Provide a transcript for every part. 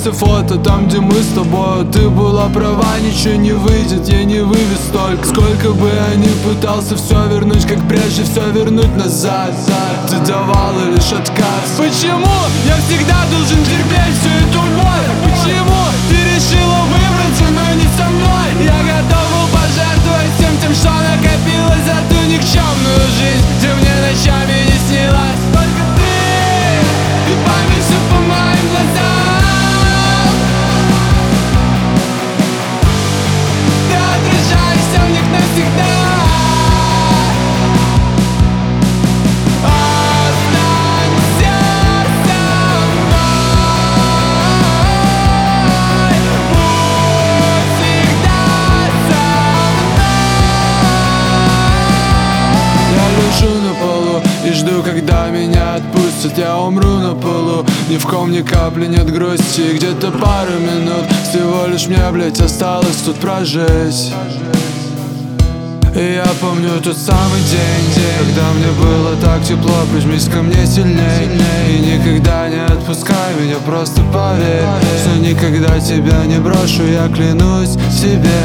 все фото там, где мы с тобой. Ты была права, ничего не выйдет, я не вывез столько. Сколько бы я ни пытался все вернуть, как прежде, все вернуть назад. Ты давала лишь отказ. Почему я всегда должен терпеть всю эту боль? Почему ты решила выбраться, но не со мной? Я готов был пожертвовать всем тем, что накопилось за ту никчемную жизнь, где мне ночами не снилась только ты память все по моим глазам. Ты отражаешься в них навсегда. И жду, когда меня отпустят, я умру на полу. Ни в ком ни капли нет грусти, где-то пару минут всего лишь мне, блять, осталось тут прожить. И я помню тот самый день, когда мне было так тепло. Прижмись ко мне сильней и никогда не отпускай меня, просто поверь, что никогда тебя не брошу, я клянусь себе.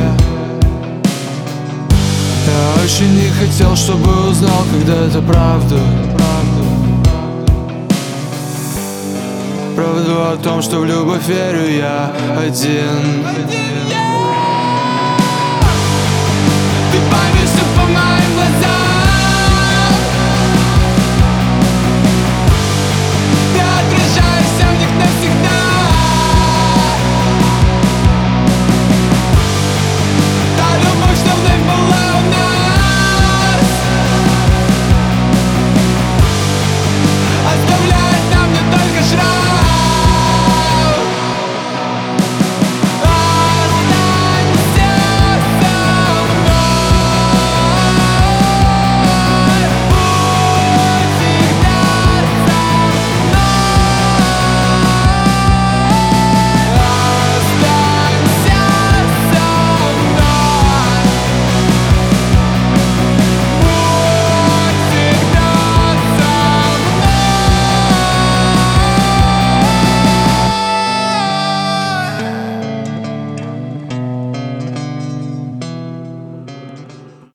Я очень не хотел, чтобы узнал когда-то правду. Правду о том, что в любовь верю я один. Ты